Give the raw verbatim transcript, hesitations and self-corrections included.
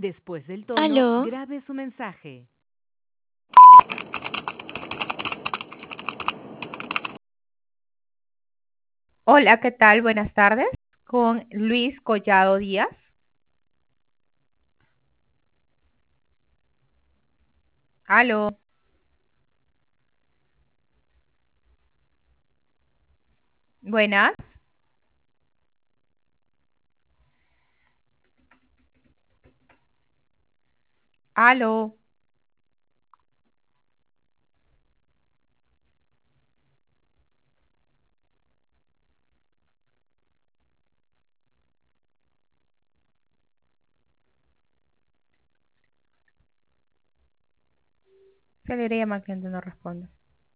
Después del tono, Aló, grabe su mensaje. Hola, ¿qué tal? Buenas tardes. Con Luis Collado Díaz. Aló. Buenas. Aló. Se le llama cliente, no responde.